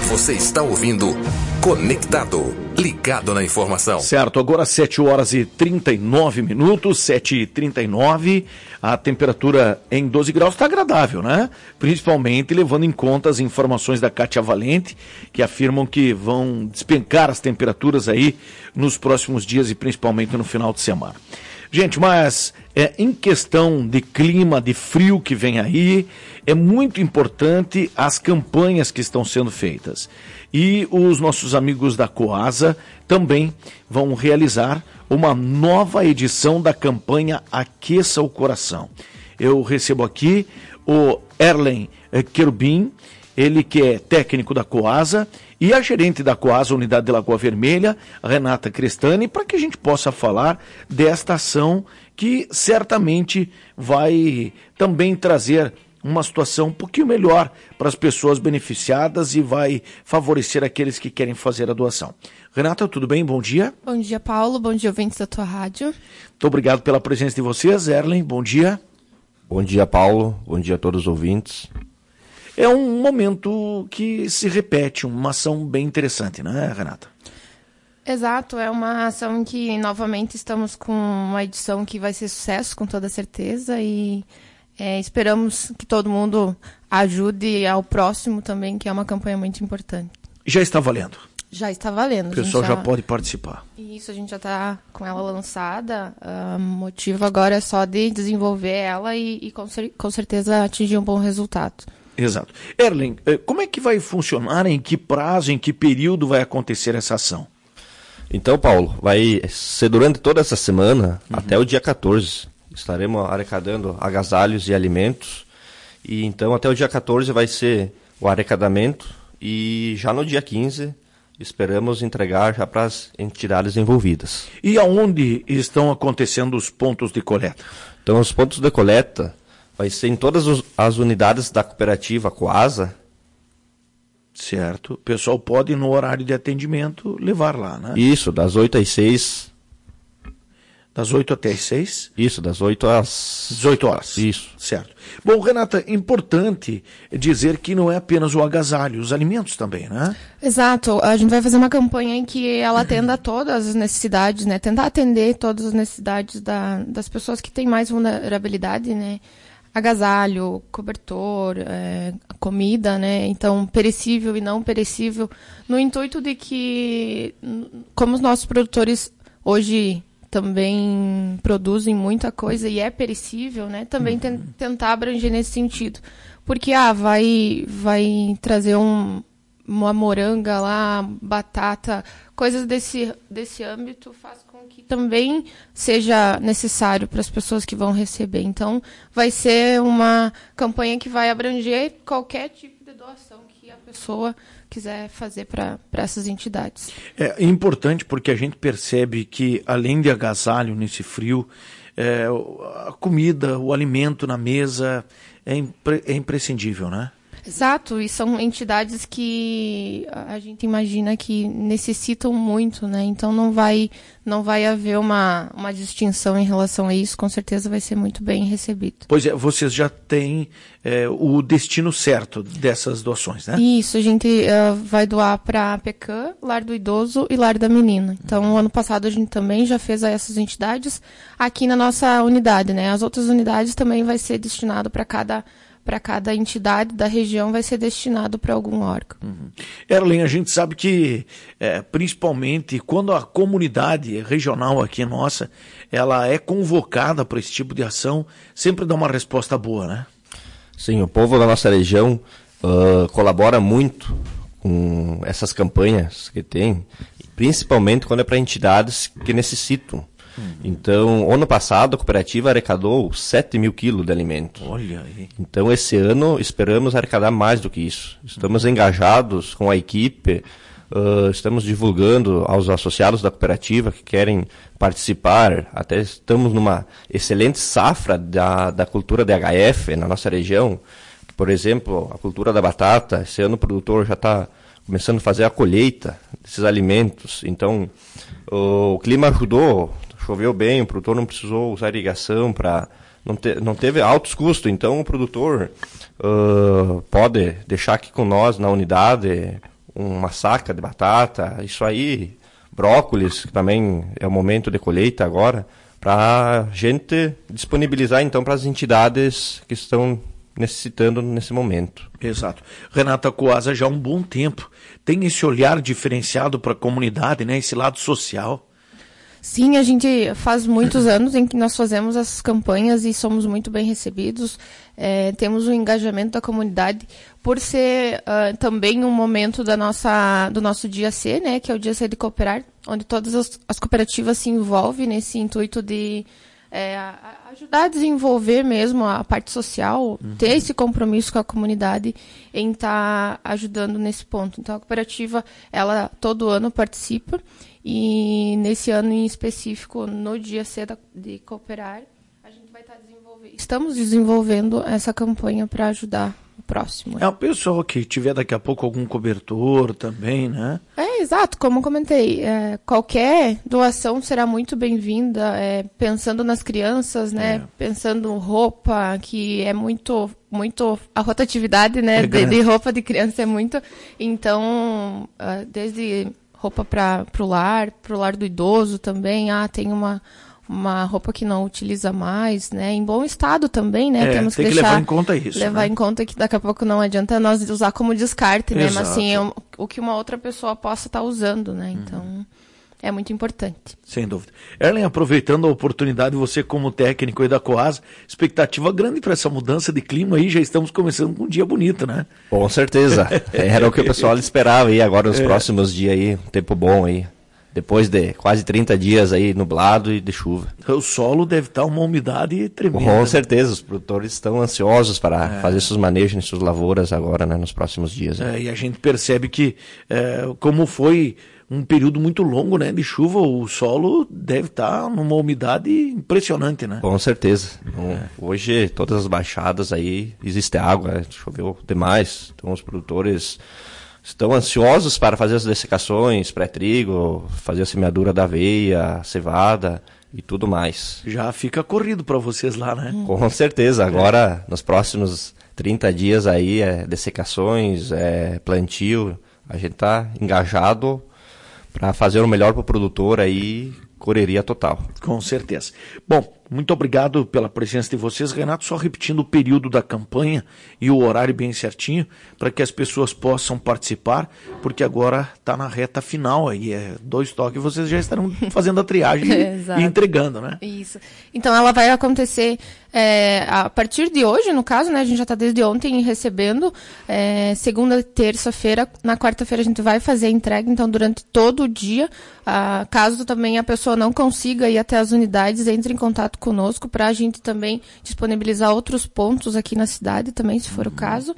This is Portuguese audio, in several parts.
Você está ouvindo Conectado, ligado na informação. Certo, agora 7h39, 7h39, a temperatura em 12 graus está agradável, né? Principalmente levando em conta as informações da Kátia Valente, que afirmam que vão despencar as temperaturas aí nos próximos dias e principalmente no final de semana. Gente, mas em questão de clima, de frio que vem aí, é muito importante as campanhas que estão sendo feitas. E os nossos amigos da Coasa também vão realizar uma nova edição da campanha Aqueça o Coração. Eu recebo aqui o Erlen Querubim, ele que é técnico da Coasa, e a gerente da Coasa, Unidade de Lagoa Vermelha, Renata Crestani, para que a gente possa falar desta ação que certamente vai também trazer uma situação um pouquinho melhor para as pessoas beneficiadas e vai favorecer aqueles que querem fazer a doação. Renata, tudo bem? Bom dia. Bom dia, Paulo. Bom dia, ouvintes da tua rádio. Muito obrigado pela presença de vocês. Erlen, bom dia. Bom dia, Paulo. Bom dia a todos os ouvintes. É um momento que se repete, uma ação bem interessante, né, Renata? Exato, é uma ação que novamente estamos com uma edição que vai ser sucesso, com toda certeza, e esperamos que todo mundo ajude ao próximo também, que é uma campanha muito importante. Já está valendo? Já está valendo. O pessoal já pode participar. Isso, a gente já está com ela lançada. O motivo agora é só de desenvolver ela e com certeza atingir um bom resultado. Exato. Erlen, como é que vai funcionar, em que prazo, em que período vai acontecer essa ação? Então, Paulo, vai ser durante toda essa semana, até o dia 14. Estaremos arrecadando agasalhos e alimentos. E então, até o dia 14 vai ser o arrecadamento. E já no dia 15, esperamos entregar já para as entidades envolvidas. E aonde estão acontecendo os pontos de coleta? Então, os pontos de coleta vai ser em todas as unidades da cooperativa Coasa. Certo. O pessoal pode, no horário de atendimento, levar lá, né? Isso, das 8 às 6. Das 8 até as 6? Isso, das 8 às... 18 horas. Isso. Certo. Bom, Renata, é importante dizer que não é apenas o agasalho, os alimentos também, né? Exato. A gente vai fazer uma campanha em que ela atenda a todas as necessidades, né? Tentar atender todas as necessidades das pessoas que têm mais vulnerabilidade, né? Agasalho, cobertor, comida, né? Então, perecível e não perecível, no intuito de que, como os nossos produtores hoje também produzem muita coisa e é perecível, né? Também tentar abranger nesse sentido. Porque, vai trazer uma moranga lá, batata, coisas desse âmbito faz com que também seja necessário para as pessoas que vão receber. Então, vai ser uma campanha que vai abranger qualquer tipo de doação que a pessoa quiser fazer para essas entidades. É importante porque a gente percebe que, além de agasalho nesse frio, a comida, o alimento na mesa é imprescindível, né? Exato, e são entidades que a gente imagina que necessitam muito, né? Então não vai haver uma distinção em relação a isso, com certeza vai ser muito bem recebido. Pois é, vocês já têm o destino certo dessas doações, né? Isso, a gente vai doar para a PECAM, Lar do Idoso e Lar da Menina. Então, ano passado a gente também já fez a essas entidades aqui na nossa unidade, né? As outras unidades também vai ser destinado para cada entidade da região, vai ser destinado para algum órgão. Erlen, a gente sabe que, principalmente quando a comunidade regional aqui nossa, ela é convocada para esse tipo de ação, sempre dá uma resposta boa, né? Sim, o povo da nossa região colabora muito com essas campanhas que tem, principalmente quando é para entidades que necessitam. Então, ano passado, a cooperativa arrecadou 7 mil quilos de alimento. Olha aí. Então, esse ano, esperamos arrecadar mais do que isso. Estamos engajados com a equipe, estamos divulgando aos associados da cooperativa que querem participar. Até estamos numa excelente safra da cultura de HF na nossa região. Por exemplo, a cultura da batata, esse ano o produtor já está começando a fazer a colheita desses alimentos. Então, o clima ajudou. Choveu bem, o produtor não precisou usar irrigação, não teve altos custos, então o produtor pode deixar aqui com nós na unidade uma saca de batata, isso aí, brócolis, que também é o momento de colheita agora, para a gente disponibilizar então para as entidades que estão necessitando nesse momento. Exato. Renata, a Coasa já há um bom tempo tem esse olhar diferenciado para a comunidade, né? Esse lado social. Sim, a gente faz muitos anos em que nós fazemos essas campanhas e somos muito bem recebidos. Temos um engajamento da comunidade por ser também um momento do nosso Dia C, né? Que é o Dia C de Cooperar, onde todas as cooperativas se envolvem nesse intuito de ajudar a desenvolver mesmo a parte social, ter esse compromisso com a comunidade em estar ajudando nesse ponto. Então, a cooperativa, ela todo ano participa e nesse ano em específico, no Dia C de Cooperar, a gente vai estar estamos desenvolvendo essa campanha para ajudar o próximo. É uma pessoa que tiver daqui a pouco algum cobertor também, né? Exato, como eu comentei, qualquer doação será muito bem-vinda, pensando nas crianças, né? Pensando roupa, que é muito a rotatividade, né? De roupa de criança é muito. Então, desde roupa para o lar do idoso também, tem uma roupa que não utiliza mais, né? Em bom estado também, né? Temos que levar em conta isso. Levar em conta que daqui a pouco não adianta nós usar como descarte, né? Mas sim, o que uma outra pessoa possa estar usando, né? Então, é muito importante. Sem dúvida. Erlen, aproveitando a oportunidade, você como técnico aí da Coasa, expectativa grande para essa mudança de clima aí, já estamos começando com um dia bonito, né? Com certeza. Era o que o pessoal esperava aí agora nos próximos dias aí, um tempo bom aí. Depois de quase 30 dias aí nublado e de chuva. O solo deve estar uma umidade tremenda. Com certeza, os produtores estão ansiosos para fazer seus manejos em suas lavouras agora, né, nos próximos dias. E a gente percebe que, como foi um período muito longo, né, de chuva, o solo deve estar numa umidade impressionante, né? Com certeza. Então, hoje, todas as baixadas aí, existe água, choveu demais, então os produtores estão ansiosos para fazer as dessecações, pré-trigo, fazer a semeadura da aveia, cevada e tudo mais. Já fica corrido para vocês lá, né? Com certeza. Agora, nos próximos 30 dias aí, dessecações, plantio, a gente está engajado para fazer o melhor para o produtor aí, correria total. Com certeza. Bom, muito obrigado pela presença de vocês, Renato. Só repetindo o período da campanha e o horário bem certinho, para que as pessoas possam participar, porque agora está na reta final aí, 2 toques, vocês já estarão fazendo a triagem e entregando, né? Isso. Então ela vai acontecer a partir de hoje, no caso, né? A gente já está desde ontem recebendo, segunda e terça-feira, na quarta-feira a gente vai fazer a entrega, então durante todo o dia, caso também a pessoa não consiga ir até as unidades, entre em contato conosco para a gente também disponibilizar outros pontos aqui na cidade também, se for o caso,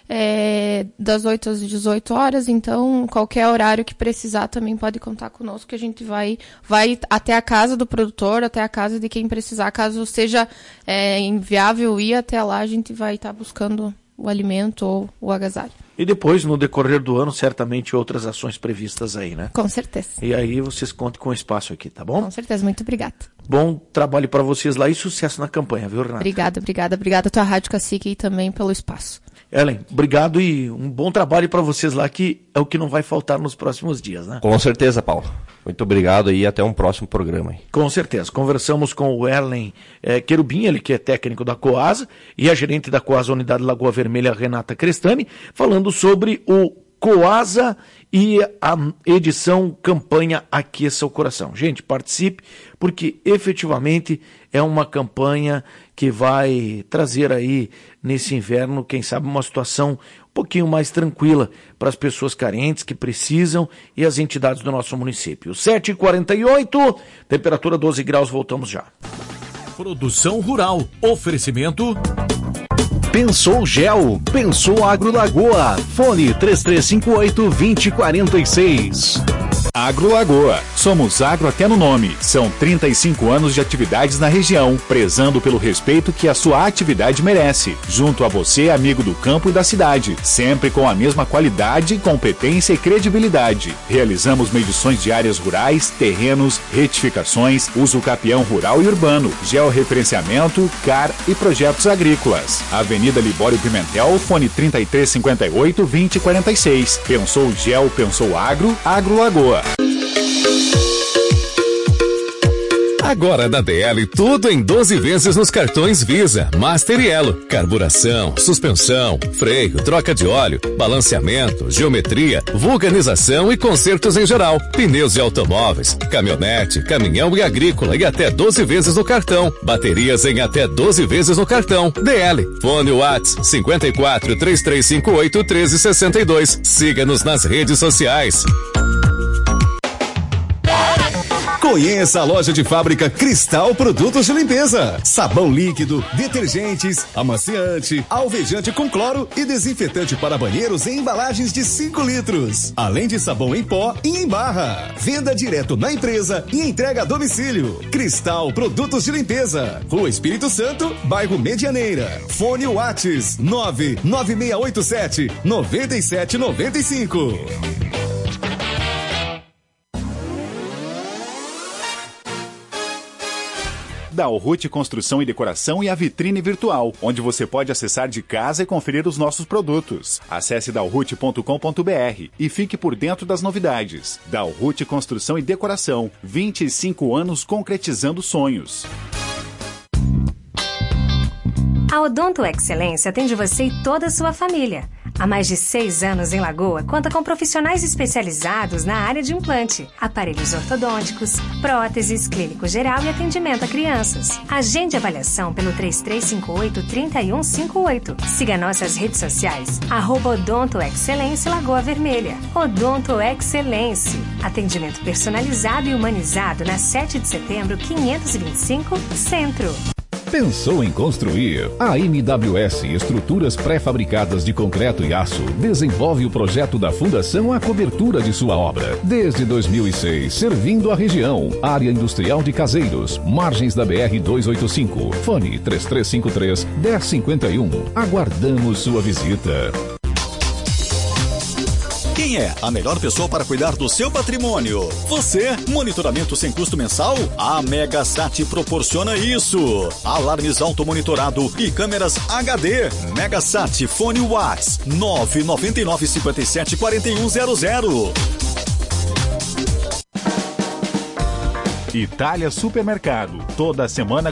das 8 às 18 horas, então qualquer horário que precisar também pode contar conosco, que a gente vai até a casa do produtor, até a casa de quem precisar, caso seja inviável ir até lá, a gente vai estar buscando o alimento ou o agasalho. E depois, no decorrer do ano, certamente outras ações previstas aí, né? Com certeza. E aí vocês contem com o espaço aqui, tá bom? Com certeza, muito obrigada. Bom trabalho para vocês lá e sucesso na campanha, viu, Renata? Obrigada a tua Rádio Cacique e também pelo espaço. Erlen, obrigado e um bom trabalho para vocês lá, que é o que não vai faltar nos próximos dias, né? Com certeza, Paulo. Muito obrigado e até um próximo programa aí. Com certeza. Conversamos com o Erlen Querubim, ele que é técnico da Coasa, e a gerente da Coasa Unidade Lagoa Vermelha, Renata Crestani, falando sobre o Coasa e a edição campanha Aqueça o Coração. Gente, participe, porque efetivamente é uma campanha que vai trazer aí nesse inverno, quem sabe, uma situação um pouquinho mais tranquila para as pessoas carentes que precisam e as entidades do nosso município. 7h48, temperatura 12 graus, voltamos já. Produção Rural, oferecimento... Pensou Gel, pensou Agro Lagoa, fone 3358-2046. Agro Lagoa. Somos agro até no nome. São 35 anos de atividades na região, prezando pelo respeito que a sua atividade merece. Junto a você, amigo do campo e da cidade. Sempre com a mesma qualidade, competência e credibilidade. Realizamos medições de áreas rurais, terrenos, retificações, uso capião rural e urbano, georreferenciamento, CAR e projetos agrícolas. Avenida Libório Pimentel, fone 3358-2046. Pensou Gel, pensou Agro, Agro Lagoa. Agora da DL, tudo em 12 vezes nos cartões Visa, Master e Elo. Carburação, suspensão, freio, troca de óleo, balanceamento, geometria, vulcanização e consertos em geral. Pneus de automóveis, caminhonete, caminhão e agrícola e até 12 vezes no cartão. Baterias em até 12 vezes no cartão. DL. Fone Whats 54 3358 1362. Siga-nos nas redes sociais. Conheça a loja de fábrica Cristal Produtos de Limpeza. Sabão líquido, detergentes, amaciante, alvejante com cloro e desinfetante para banheiros em embalagens de 5 litros. Além de sabão em pó e em barra. Venda direto na empresa e entrega a domicílio. Cristal Produtos de Limpeza. Rua Espírito Santo, bairro Medianeira. Fone Whats 99687-9795. Dalruth Construção e Decoração e a Vitrine Virtual, onde você pode acessar de casa e conferir os nossos produtos. Acesse dalruth.com.br e fique por dentro das novidades. Dalruth Construção e Decoração, 25 anos concretizando sonhos. A Odonto Excelência atende você e toda a sua família. Há mais de 6 anos em Lagoa, conta com profissionais especializados na área de implante, aparelhos ortodônticos, próteses, clínico geral e atendimento a crianças. Agende avaliação pelo 3358-3158. Siga nossas redes sociais, @Odonto Excelência Lagoa Vermelha. Odonto Excelência. Atendimento personalizado e humanizado na 7 de setembro, 525, Centro. Pensou em construir? A MWS Estruturas Pré-Fabricadas de Concreto e Aço desenvolve o projeto da fundação à cobertura de sua obra. Desde 2006, servindo a região. Área Industrial de Caseiros, margens da BR-285. Fone 3353-1051. Aguardamos sua visita. Quem é a melhor pessoa para cuidar do seu patrimônio? Você? Monitoramento sem custo mensal? A Megasat proporciona isso. Alarmes automonitorado e câmeras HD. Megasat, fone Whats 999574100. Itália Supermercado. Toda semana